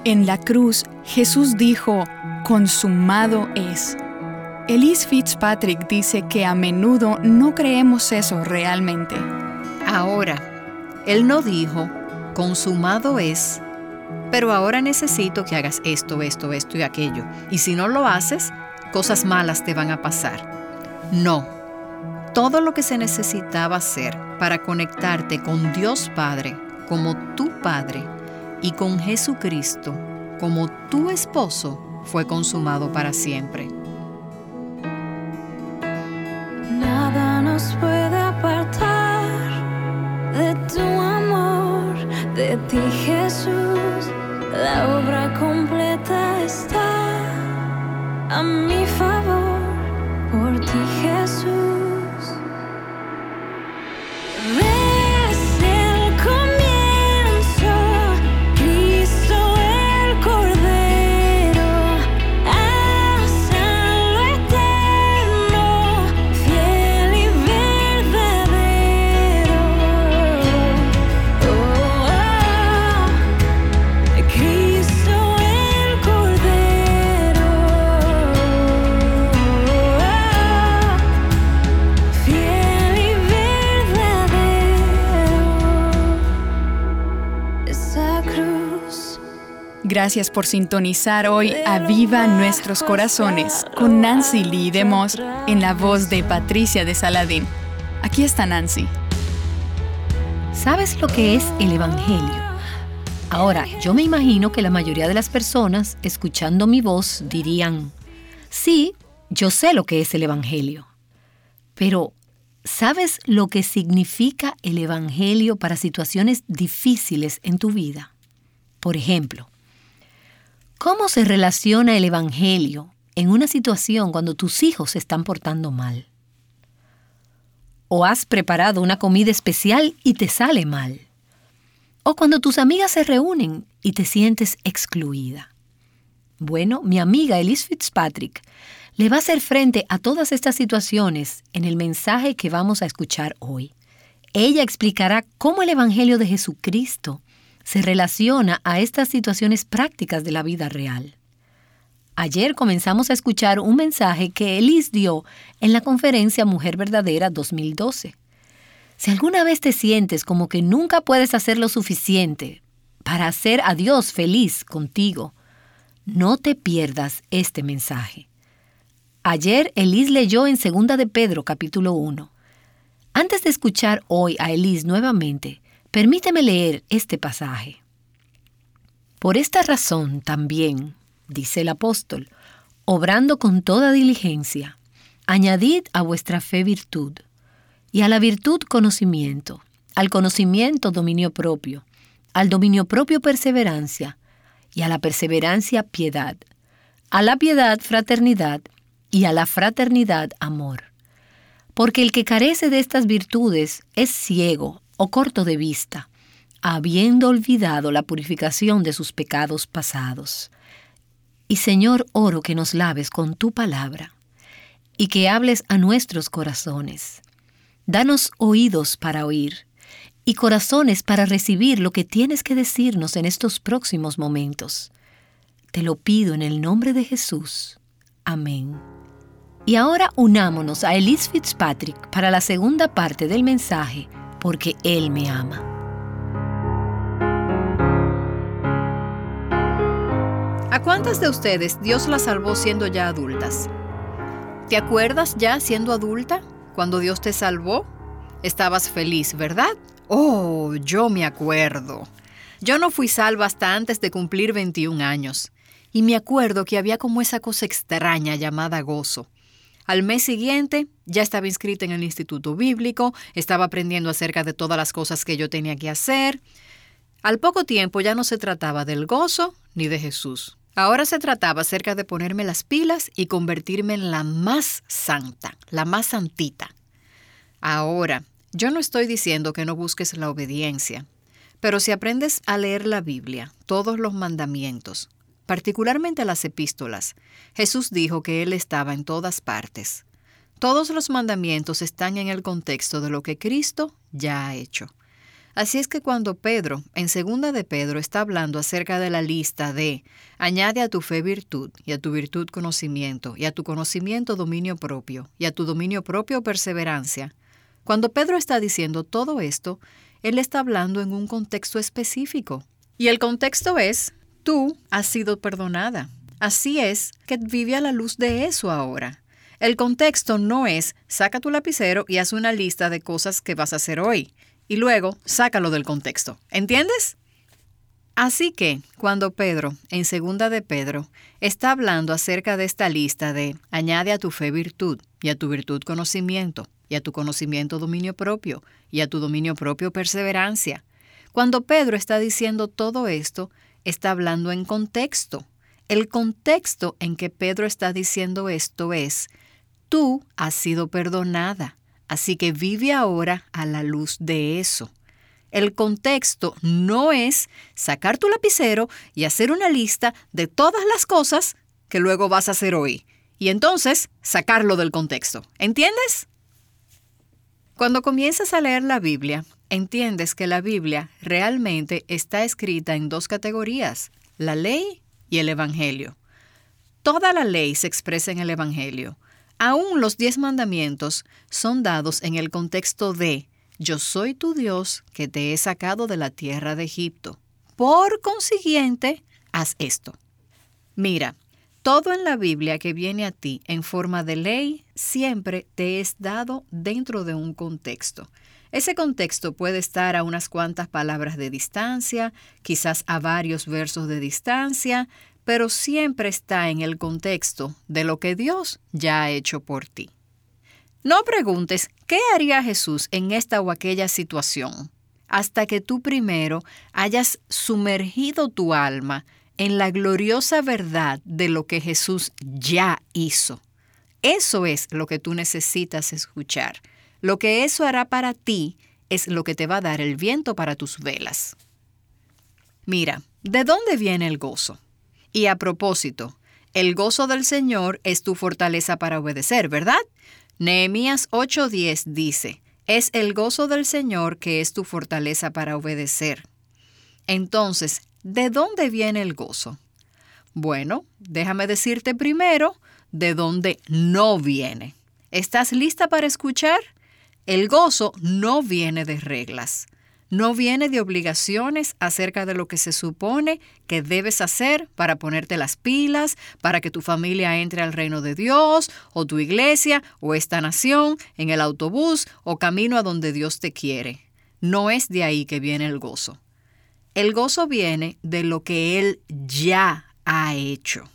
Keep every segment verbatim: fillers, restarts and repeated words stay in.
En la cruz, Jesús dijo, consumado es. Elise Fitzpatrick dice que a menudo no creemos eso realmente. Ahora, Él no dijo, consumado es, pero ahora necesito que hagas esto, esto, esto y aquello. Y si no lo haces, cosas malas te van a pasar. No. Todo lo que se necesitaba hacer para conectarte con Dios Padre como tu Padre y con Jesucristo como tu esposo fue consumado para siempre. Nada nos puede apartar de tu amor, de ti Jesús. La obra completa está a mi favor, por ti Jesús. Gracias por sintonizar hoy Aviva Nuestros Corazones con Nancy Lee DeMoss en la voz de Patricia de Saladín. Aquí está Nancy. ¿Sabes lo que es el Evangelio? Ahora, yo me imagino que la mayoría de las personas, escuchando mi voz, dirían, sí, yo sé lo que es el Evangelio. Pero, ¿sabes lo que significa el Evangelio para situaciones difíciles en tu vida? Por ejemplo, ¿cómo se relaciona el Evangelio en una situación cuando tus hijos se están portando mal? ¿O has preparado una comida especial y te sale mal? ¿O cuando tus amigas se reúnen y te sientes excluida? Bueno, mi amiga Elise Fitzpatrick le va a hacer frente a todas estas situaciones en el mensaje que vamos a escuchar hoy. Ella explicará cómo el Evangelio de Jesucristo se relaciona a estas situaciones prácticas de la vida real. Ayer comenzamos a escuchar un mensaje que Elise dio en la conferencia Mujer Verdadera dos mil doce. Si alguna vez te sientes como que nunca puedes hacer lo suficiente para hacer a Dios feliz contigo, no te pierdas este mensaje. Ayer Elise leyó en Segunda de Pedro capítulo uno. Antes de escuchar hoy a Elise nuevamente, permíteme leer este pasaje. Por esta razón también, dice el apóstol, obrando con toda diligencia, añadid a vuestra fe virtud, y a la virtud conocimiento, al conocimiento dominio propio, al dominio propio perseverancia, y a la perseverancia piedad, a la piedad fraternidad, y a la fraternidad amor. Porque el que carece de estas virtudes es ciego o corto de vista, habiendo olvidado la purificación de sus pecados pasados. Y Señor, oro que nos laves con tu palabra, y que hables a nuestros corazones. Danos oídos para oír, y corazones para recibir lo que tienes que decirnos en estos próximos momentos. Te lo pido en el nombre de Jesús. Amén. Y ahora unámonos a Elise Fitzpatrick para la segunda parte del mensaje, porque Él me ama. ¿A cuántas de ustedes Dios las salvó siendo ya adultas? ¿Te acuerdas ya siendo adulta? Cuando Dios te salvó, estabas feliz, ¿verdad? Oh, yo me acuerdo. Yo no fui salva hasta antes de cumplir veintiún años. Y me acuerdo que había como esa cosa extraña llamada gozo. Al mes siguiente, ya estaba inscrita en el Instituto Bíblico, estaba aprendiendo acerca de todas las cosas que yo tenía que hacer. Al poco tiempo ya no se trataba del gozo ni de Jesús. Ahora se trataba acerca de ponerme las pilas y convertirme en la más santa, la más santita. Ahora, yo no estoy diciendo que no busques la obediencia, pero si aprendes a leer la Biblia, todos los mandamientos, particularmente las epístolas, Jesús dijo que Él estaba en todas partes. Todos los mandamientos están en el contexto de lo que Cristo ya ha hecho. Así es que cuando Pedro, en segunda de Pedro, está hablando acerca de la lista de añade a tu fe virtud, y a tu virtud conocimiento, y a tu conocimiento dominio propio, y a tu dominio propio perseverancia, cuando Pedro está diciendo todo esto, él está hablando en un contexto específico. Y el contexto es, tú has sido perdonada. Así es que vive a la luz de eso ahora. El contexto no es, saca tu lapicero y haz una lista de cosas que vas a hacer hoy. Y luego, sácalo del contexto. ¿Entiendes? Así que, cuando Pedro, en segunda de Pedro, está hablando acerca de esta lista de añade a tu fe virtud, y a tu virtud conocimiento, y a tu conocimiento dominio propio, y a tu dominio propio perseverancia. Cuando Pedro está diciendo todo esto, está hablando en contexto. El contexto en que Pedro está diciendo esto es, tú has sido perdonada. Así que vive ahora a la luz de eso. El contexto no es sacar tu lapicero y hacer una lista de todas las cosas que luego vas a hacer hoy. Y entonces sacarlo del contexto. ¿Entiendes? Cuando comienzas a leer la Biblia, entiendes que la Biblia realmente está escrita en dos categorías, la ley y el Evangelio. Toda la ley se expresa en el Evangelio. Aún los diez mandamientos son dados en el contexto de yo soy tu Dios que te he sacado de la tierra de Egipto. Por consiguiente, haz esto. Mira, todo en la Biblia que viene a ti en forma de ley siempre te es dado dentro de un contexto. Ese contexto puede estar a unas cuantas palabras de distancia, quizás a varios versos de distancia, pero siempre está en el contexto de lo que Dios ya ha hecho por ti. No preguntes, ¿qué haría Jesús en esta o aquella situación? Hasta que tú primero hayas sumergido tu alma en la gloriosa verdad de lo que Jesús ya hizo. Eso es lo que tú necesitas escuchar. Lo que eso hará para ti es lo que te va a dar el viento para tus velas. Mira, ¿de dónde viene el gozo? Y a propósito, el gozo del Señor es tu fortaleza para obedecer, ¿verdad? Nehemías ocho diez dice, es el gozo del Señor que es tu fortaleza para obedecer. Entonces, ¿de dónde viene el gozo? Bueno, déjame decirte primero de dónde no viene. ¿Estás lista para escuchar? El gozo no viene de reglas. No viene de obligaciones acerca de lo que se supone que debes hacer para ponerte las pilas, para que tu familia entre al reino de Dios, o tu iglesia, o esta nación, en el autobús, o camino a donde Dios te quiere. No es de ahí que viene el gozo. El gozo viene de lo que Él ya ha hecho.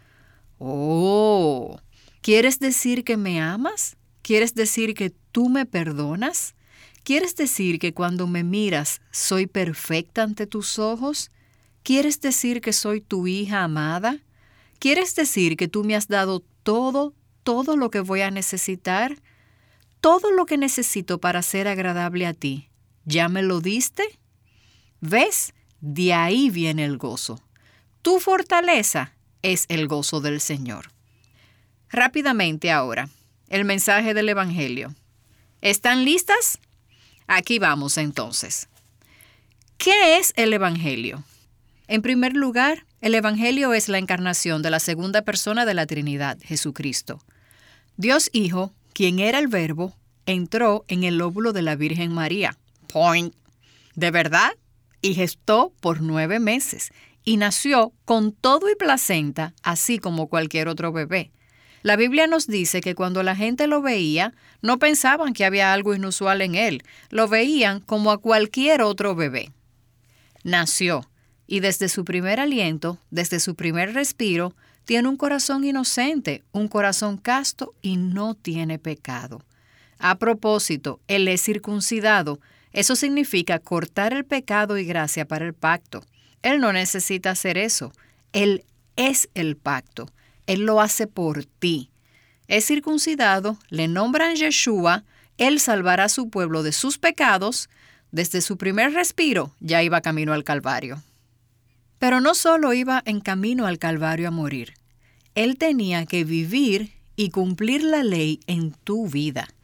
Oh, ¿quieres decir que me amas? ¿Quieres decir que tú me perdonas? ¿Quieres decir que cuando me miras soy perfecta ante tus ojos? ¿Quieres decir que soy tu hija amada? ¿Quieres decir que tú me has dado todo, todo lo que voy a necesitar? ¿Todo lo que necesito para ser agradable a ti? ¿Ya me lo diste? ¿Ves? De ahí viene el gozo. Tu fortaleza es el gozo del Señor. Rápidamente ahora, el mensaje del Evangelio. ¿Están listas? Aquí vamos entonces. ¿Qué es el Evangelio? En primer lugar, el Evangelio es la encarnación de la segunda persona de la Trinidad, Jesucristo. Dios Hijo, quien era el Verbo, entró en el óvulo de la Virgen María. Point. ¿De verdad? Y gestó por nueve meses. Y nació con todo y placenta, así como cualquier otro bebé. La Biblia nos dice que cuando la gente lo veía, no pensaban que había algo inusual en él. Lo veían como a cualquier otro bebé. Nació, y desde su primer aliento, desde su primer respiro, tiene un corazón inocente, un corazón casto y no tiene pecado. A propósito, él es circuncidado. Eso significa cortar el pecado y gracia para el pacto. Él no necesita hacer eso. Él es el pacto. Él lo hace por ti. Es circuncidado, le nombran Yeshua, Él salvará a su pueblo de sus pecados. Desde su primer respiro ya iba camino al Calvario. Pero no solo iba en camino al Calvario a morir. Él tenía que vivir y cumplir la ley en tu vida.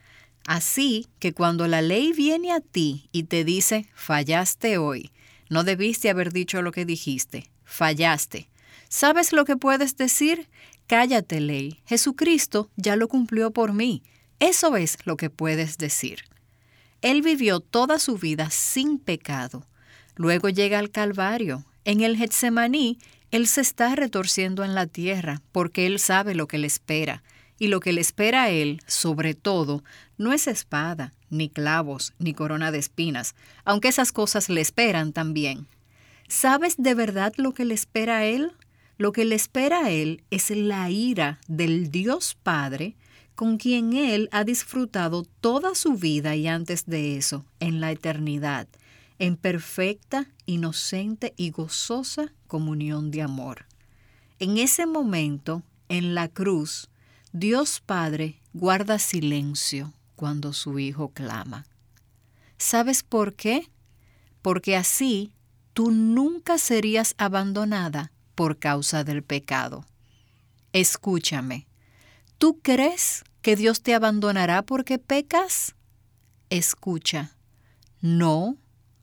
Así que cuando la ley viene a ti y te dice, fallaste hoy, no debiste haber dicho lo que dijiste, fallaste. ¿Sabes lo que puedes decir? Cállate, ley. Jesucristo ya lo cumplió por mí. Eso es lo que puedes decir. Él vivió toda su vida sin pecado. Luego llega al Calvario. En el Getsemaní, Él se está retorciendo en la tierra porque Él sabe lo que le espera. Y lo que le espera a Él, sobre todo, no es espada, ni clavos, ni corona de espinas, aunque esas cosas le esperan también. ¿Sabes de verdad lo que le espera a Él? Lo que le espera a Él es la ira del Dios Padre, con quien Él ha disfrutado toda su vida y antes de eso, en la eternidad, en perfecta, inocente y gozosa comunión de amor. En ese momento, en la cruz, Dios Padre guarda silencio cuando su Hijo clama. ¿Sabes por qué? Porque así tú nunca serías abandonada por causa del pecado. Escúchame, ¿tú crees que Dios te abandonará porque pecas? Escucha, no,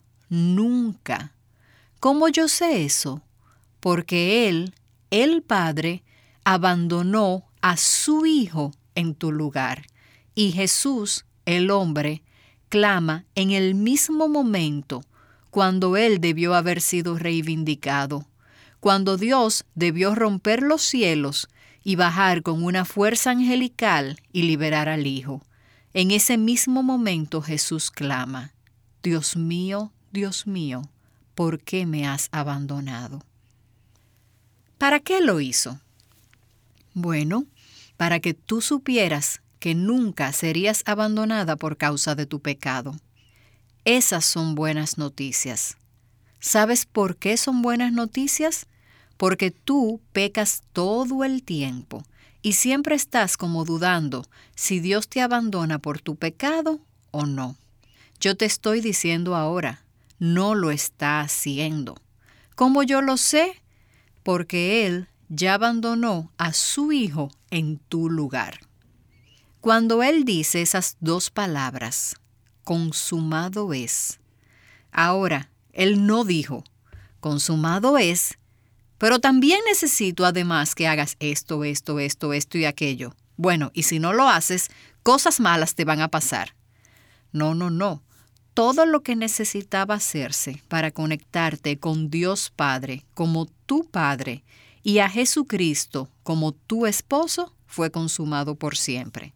nunca. ¿Cómo yo sé eso? Porque Él, el Padre, abandonó a su Hijo en tu lugar. Y Jesús, el hombre, clama en el mismo momento cuando Él debió haber sido reivindicado, cuando Dios debió romper los cielos y bajar con una fuerza angelical y liberar al Hijo. En ese mismo momento Jesús clama, Dios mío, Dios mío, ¿por qué me has abandonado? ¿Para qué lo hizo? Bueno, para que tú supieras que nunca serías abandonada por causa de tu pecado. Esas son buenas noticias. ¿Sabes por qué son buenas noticias? Porque tú pecas todo el tiempo y siempre estás como dudando si Dios te abandona por tu pecado o no. Yo te estoy diciendo ahora, no lo está haciendo. ¿Cómo yo lo sé? Porque Él ya abandonó a su Hijo en tu lugar. Cuando Él dice esas dos palabras, consumado es. Ahora, Él no dijo, consumado es, pero también necesito además que hagas esto, esto, esto, esto y aquello. Bueno, y si no lo haces, cosas malas te van a pasar. No, no, no. Todo lo que necesitaba hacerse para conectarte con Dios Padre como tu Padre y a Jesucristo como tu esposo fue consumado por siempre.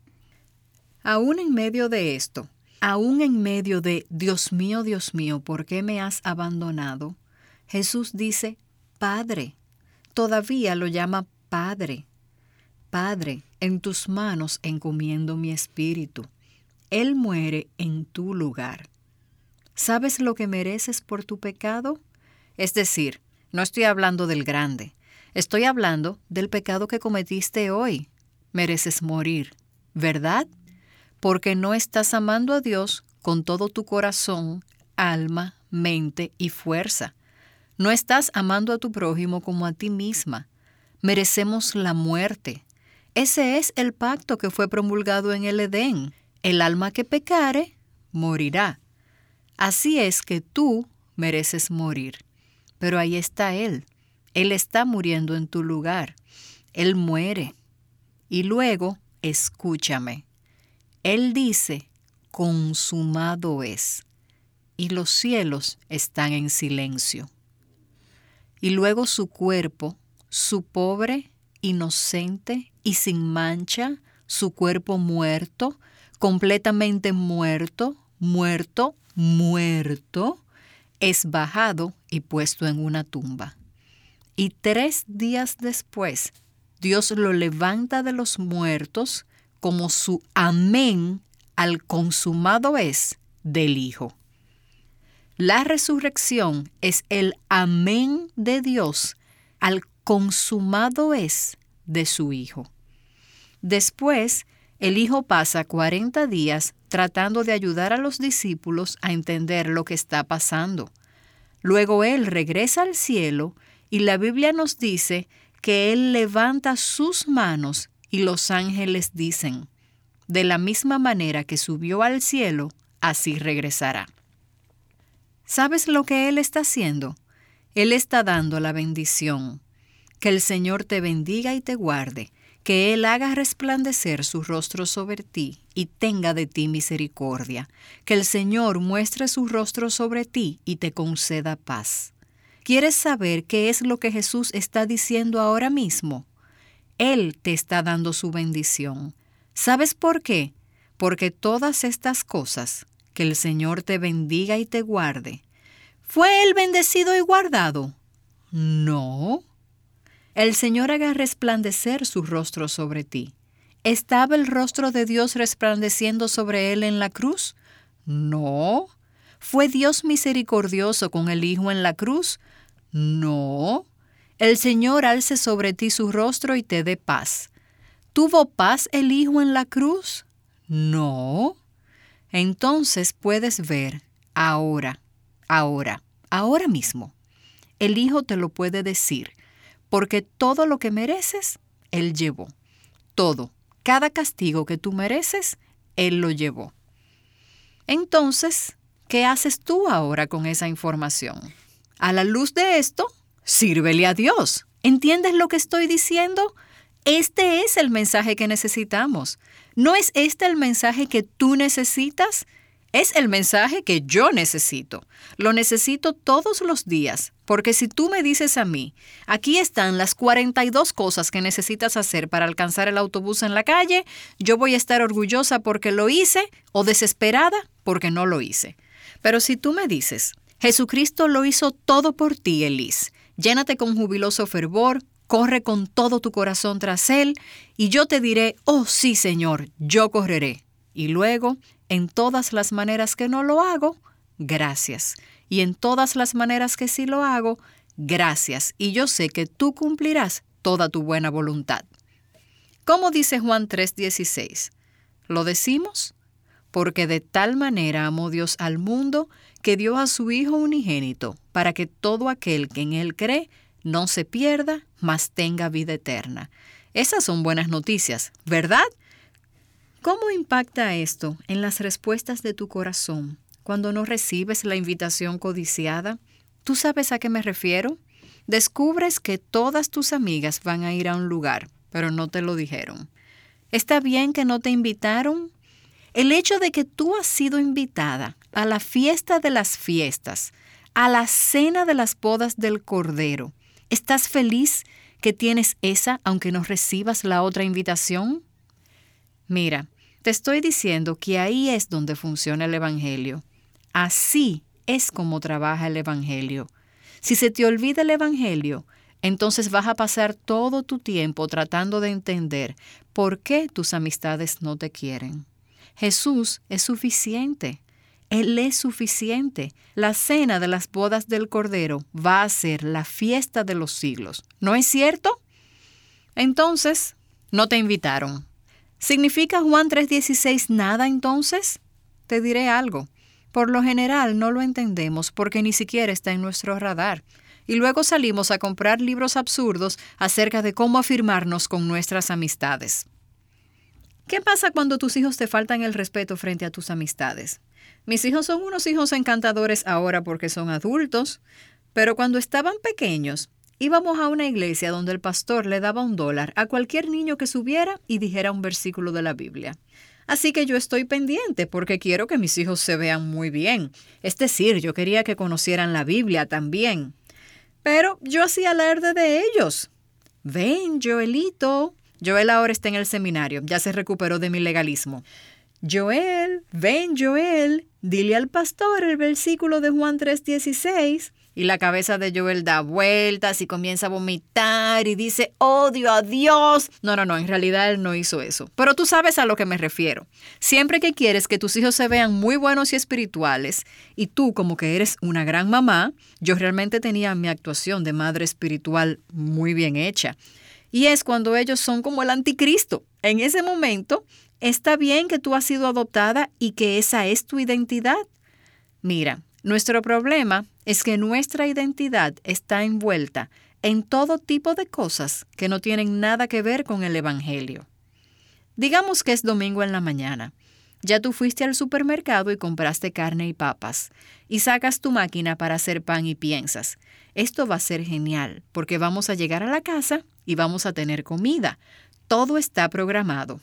Aún en medio de esto, aún en medio de Dios mío, Dios mío, ¿por qué me has abandonado? Jesús dice, Padre, todavía lo llama Padre. Padre, en tus manos encomiendo mi espíritu. Él muere en tu lugar. ¿Sabes lo que mereces por tu pecado? Es decir, no estoy hablando del grande. Estoy hablando del pecado que cometiste hoy. Mereces morir, ¿verdad? Porque no estás amando a Dios con todo tu corazón, alma, mente y fuerza. No estás amando a tu prójimo como a ti misma. Merecemos la muerte. Ese es el pacto que fue promulgado en el Edén. El alma que pecare, morirá. Así es que tú mereces morir. Pero ahí está Él. Él está muriendo en tu lugar. Él muere. Y luego, escúchame. Él dice, consumado es. Y los cielos están en silencio. Y luego su cuerpo, su pobre, inocente y sin mancha, su cuerpo muerto, completamente muerto, muerto, muerto, es bajado y puesto en una tumba. Y tres días después, Dios lo levanta de los muertos como su amén al consumado es del Hijo. La resurrección es el amén de Dios al consumado es de su Hijo. Después, el Hijo pasa cuarenta días tratando de ayudar a los discípulos a entender lo que está pasando. Luego Él regresa al cielo y la Biblia nos dice que Él levanta sus manos y los ángeles dicen, de la misma manera que subió al cielo, así regresará. ¿Sabes lo que Él está haciendo? Él está dando la bendición. Que el Señor te bendiga y te guarde, que Él haga resplandecer su rostro sobre ti y tenga de ti misericordia, que el Señor muestre su rostro sobre ti y te conceda paz. ¿Quieres saber qué es lo que Jesús está diciendo ahora mismo? Él te está dando su bendición. ¿Sabes por qué? Porque todas estas cosas, que el Señor te bendiga y te guarde, ¿fue Él bendecido y guardado? No. El Señor haga resplandecer su rostro sobre ti. ¿Estaba el rostro de Dios resplandeciendo sobre Él en la cruz? No. ¿Fue Dios misericordioso con el Hijo en la cruz? No. El Señor alce sobre ti su rostro y te dé paz. ¿Tuvo paz el Hijo en la cruz? No. Entonces puedes ver ahora, ahora, ahora mismo. El Hijo te lo puede decir, porque todo lo que mereces, Él llevó. Todo, cada castigo que tú mereces, Él lo llevó. Entonces, ¿qué haces tú ahora con esa información? A la luz de esto, sírvele a Dios. ¿Entiendes lo que estoy diciendo? Este es el mensaje que necesitamos. ¿No es este el mensaje que tú necesitas? Es el mensaje que yo necesito. Lo necesito todos los días, porque si tú me dices a mí, aquí están las cuarenta y dos cosas que necesitas hacer para alcanzar el autobús en la calle, yo voy a estar orgullosa porque lo hice o desesperada porque no lo hice. Pero si tú me dices, Jesucristo lo hizo todo por ti, Elis, llénate con jubiloso fervor, corre con todo tu corazón tras Él, y yo te diré, oh sí, Señor, yo correré. Y luego, en todas las maneras que no lo hago, gracias. Y en todas las maneras que sí lo hago, gracias. Y yo sé que tú cumplirás toda tu buena voluntad. ¿Cómo dice Juan tres dieciséis? ¿Lo decimos? Porque de tal manera amó Dios al mundo que dio a su Hijo unigénito, para que todo aquel que en Él cree no se pierda, mas tenga vida eterna. Esas son buenas noticias, ¿verdad? ¿Cómo impacta esto en las respuestas de tu corazón cuando no recibes la invitación codiciada? ¿Tú sabes a qué me refiero? Descubres que todas tus amigas van a ir a un lugar, pero no te lo dijeron. ¿Está bien que no te invitaron? El hecho de que tú has sido invitada a la fiesta de las fiestas, a la cena de las bodas del Cordero, ¿estás feliz que tienes esa aunque no recibas la otra invitación? Mira, te estoy diciendo que ahí es donde funciona el Evangelio. Así es como trabaja el Evangelio. Si se te olvida el Evangelio, entonces vas a pasar todo tu tiempo tratando de entender por qué tus amistades no te quieren. Jesús es suficiente. Él es suficiente. La cena de las bodas del Cordero va a ser la fiesta de los siglos. ¿No es cierto? Entonces, no te invitaron. ¿Significa Juan tres dieciséis nada entonces? Te diré algo. Por lo general no lo entendemos porque ni siquiera está en nuestro radar. Y luego salimos a comprar libros absurdos acerca de cómo afirmarnos con nuestras amistades. ¿Qué pasa cuando tus hijos te faltan el respeto frente a tus amistades? Mis hijos son unos hijos encantadores ahora porque son adultos, pero cuando estaban pequeños, íbamos a una iglesia donde el pastor le daba un dólar a cualquier niño que subiera y dijera un versículo de la Biblia. Así que yo estoy pendiente porque quiero que mis hijos se vean muy bien. Es decir, yo quería que conocieran la Biblia también. Pero yo hacía alarde de ellos. Ven, Joelito. Joel ahora está en el seminario. Ya se recuperó de mi legalismo. Joel, ven, Joel. Dile al pastor el versículo de Juan tres dieciséis. Y la cabeza de Joel da vueltas y comienza a vomitar y dice, odio a Dios. No, no, no, en realidad él no hizo eso. Pero tú sabes a lo que me refiero. Siempre que quieres que tus hijos se vean muy buenos y espirituales, y tú como que eres una gran mamá, yo realmente tenía mi actuación de madre espiritual muy bien hecha. Y es cuando ellos son como el anticristo. En ese momento, está bien que tú has sido adoptada y que esa es tu identidad. Mira, nuestro problema es que nuestra identidad está envuelta en todo tipo de cosas que no tienen nada que ver con el Evangelio. Digamos que es domingo en la mañana. Ya tú fuiste al supermercado y compraste carne y papas. Y sacas tu máquina para hacer pan y piensas, esto va a ser genial porque vamos a llegar a la casa y vamos a tener comida. Todo está programado.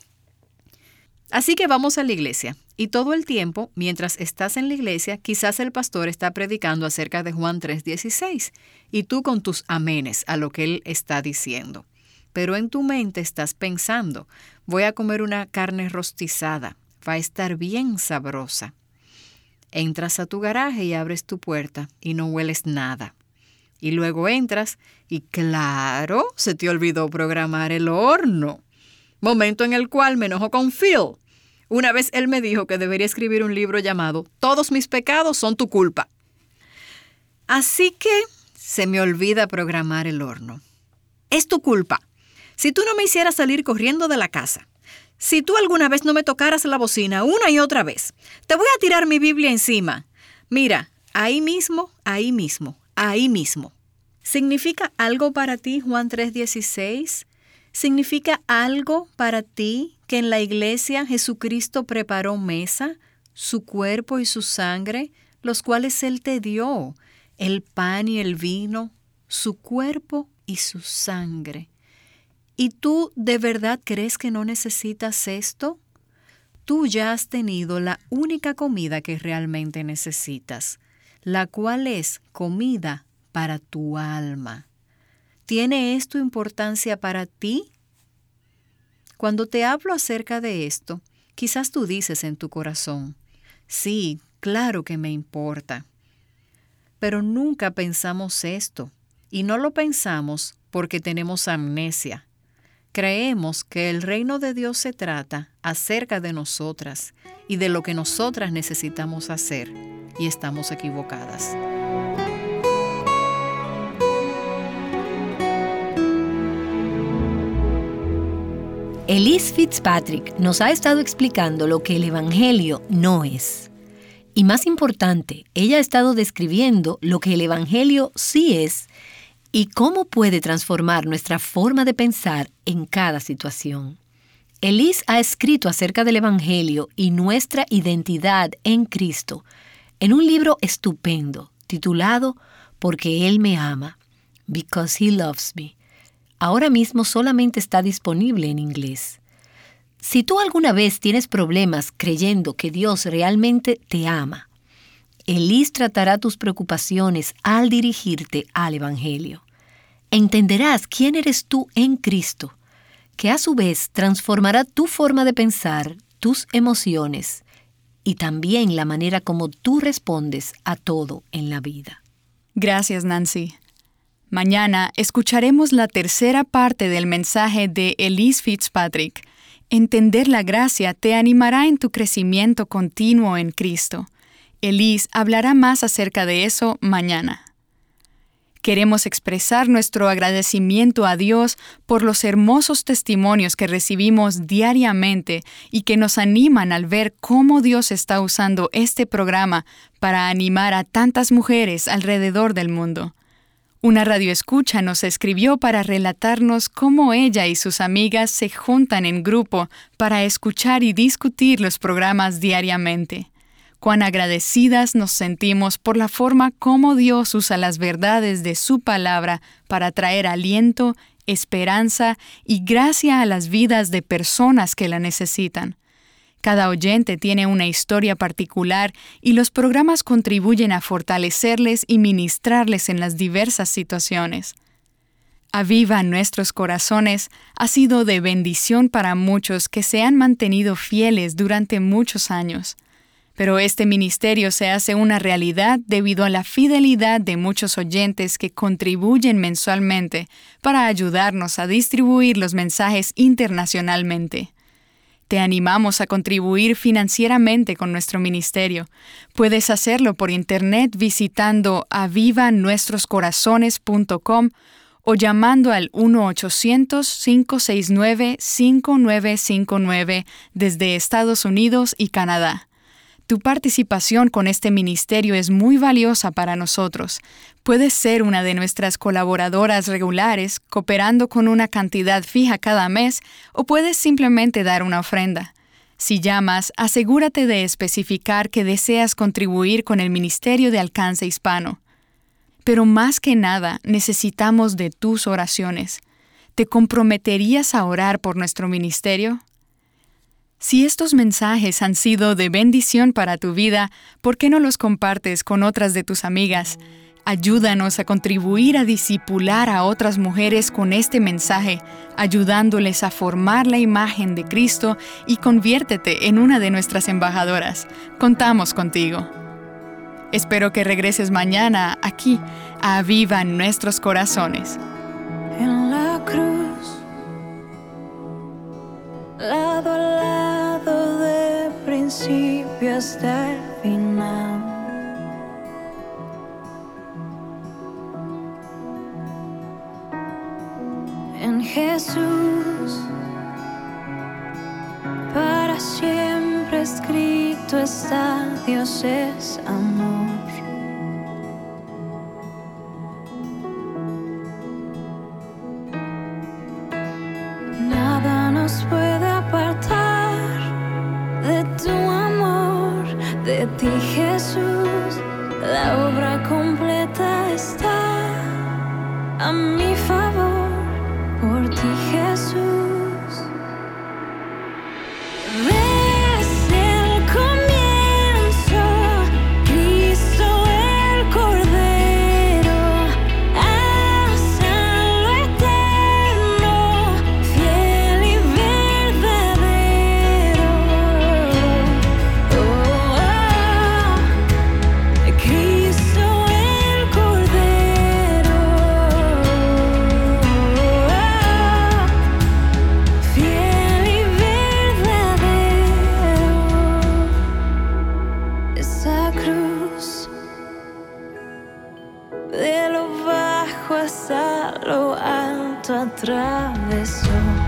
Así que vamos a la iglesia. Y todo el tiempo, mientras estás en la iglesia, quizás el pastor está predicando acerca de Juan tres dieciséis y tú con tus amenes a lo que él está diciendo. Pero en tu mente estás pensando, voy a comer una carne rostizada, va a estar bien sabrosa. Entras a tu garaje y abres tu puerta y no hueles nada. Y luego entras y claro, se te olvidó programar el horno. Momento en el cual me enojo con Phil. Una vez él me dijo que debería escribir un libro llamado Todos mis pecados son tu culpa. Así que se me olvida programar el horno. Es tu culpa. Si tú no me hicieras salir corriendo de la casa, si tú alguna vez no me tocaras la bocina una y otra vez, te voy a tirar mi Biblia encima. Mira, ahí mismo, ahí mismo, ahí mismo. ¿Significa algo para ti Juan tres dieciséis? ¿Significa algo para ti que en la iglesia Jesucristo preparó mesa, su cuerpo y su sangre, los cuales Él te dio, el pan y el vino, su cuerpo y su sangre? ¿Y tú de verdad crees que no necesitas esto? Tú ya has tenido la única comida que realmente necesitas, la cual es comida para tu alma. ¿Tiene esto importancia para ti? Cuando te hablo acerca de esto, quizás tú dices en tu corazón, sí, claro que me importa. Pero nunca pensamos esto, y no lo pensamos porque tenemos amnesia. Creemos que el reino de Dios se trata acerca de nosotras y de lo que nosotras necesitamos hacer, y estamos equivocadas. Elise Fitzpatrick nos ha estado explicando lo que el Evangelio no es. Y más importante, ella ha estado describiendo lo que el Evangelio sí es y cómo puede transformar nuestra forma de pensar en cada situación. Elise ha escrito acerca del Evangelio y nuestra identidad en Cristo en un libro estupendo titulado Porque Él me ama, Because He Loves Me. Ahora mismo solamente está disponible en inglés. Si tú alguna vez tienes problemas creyendo que Dios realmente te ama, Elise tratará tus preocupaciones al dirigirte al Evangelio. Entenderás quién eres tú en Cristo, que a su vez transformará tu forma de pensar, tus emociones y también la manera como tú respondes a todo en la vida. Gracias, Nancy. Mañana escucharemos la tercera parte del mensaje de Elise Fitzpatrick. Entender la gracia te animará en tu crecimiento continuo en Cristo. Elise hablará más acerca de eso mañana. Queremos expresar nuestro agradecimiento a Dios por los hermosos testimonios que recibimos diariamente y que nos animan al ver cómo Dios está usando este programa para animar a tantas mujeres alrededor del mundo. Una radioescucha nos escribió para relatarnos cómo ella y sus amigas se juntan en grupo para escuchar y discutir los programas diariamente. Cuán agradecidas nos sentimos por la forma como Dios usa las verdades de su palabra para traer aliento, esperanza y gracia a las vidas de personas que la necesitan. Cada oyente tiene una historia particular y los programas contribuyen a fortalecerles y ministrarles en las diversas situaciones. Aviva Nuestros Corazones ha sido de bendición para muchos que se han mantenido fieles durante muchos años. Pero este ministerio se hace una realidad debido a la fidelidad de muchos oyentes que contribuyen mensualmente para ayudarnos a distribuir los mensajes internacionalmente. Te animamos a contribuir financieramente con nuestro ministerio. Puedes hacerlo por internet visitando aviva nuestros corazones punto com o llamando al uno ochocientos, cinco seis nueve, cinco nueve cinco nueve desde Estados Unidos y Canadá. Tu participación con este ministerio es muy valiosa para nosotros. Puedes ser una de nuestras colaboradoras regulares, cooperando con una cantidad fija cada mes, o puedes simplemente dar una ofrenda. Si llamas, asegúrate de especificar que deseas contribuir con el Ministerio de Alcance Hispano. Pero más que nada, necesitamos de tus oraciones. ¿Te comprometerías a orar por nuestro ministerio? Si estos mensajes han sido de bendición para tu vida, ¿por qué no los compartes con otras de tus amigas? Ayúdanos a contribuir a discipular a otras mujeres con este mensaje, ayudándoles a formar la imagen de Cristo, y conviértete en una de nuestras embajadoras. Contamos contigo. Espero que regreses mañana aquí a Aviva Nuestros Corazones. En la cruz, lado a lado, de principio hasta el final. En Jesús, para siempre escrito está: Dios es amor. Nada nos puede apartar de tu amor, de ti, Jesús. La obra completa está a mi favor, por ti, Jesús. Desde el comienzo, Cristo el Cordero, hasta lo eterno, fiel y verdadero. Oh, oh, Cristo el Cordero, fiel y verdadero. Esa cruz, de lo bajo hasta lo alto, atravesó.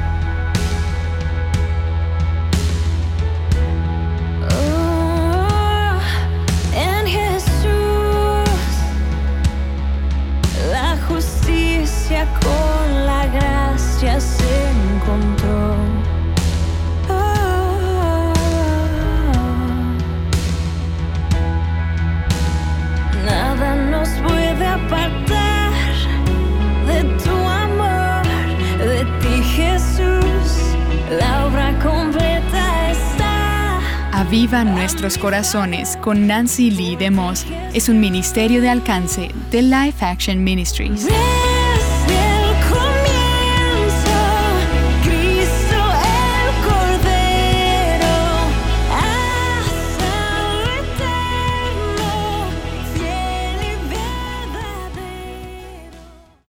Oh, en Jesús, la justicia con la gracia se encontró. Oh, nada nos puede apartar de tu amor, de ti, Jesús. La obra completa está. Aviva Nuestros Corazones con Nancy Lee DeMoss es un ministerio de alcance de Life Action Ministries. Ven.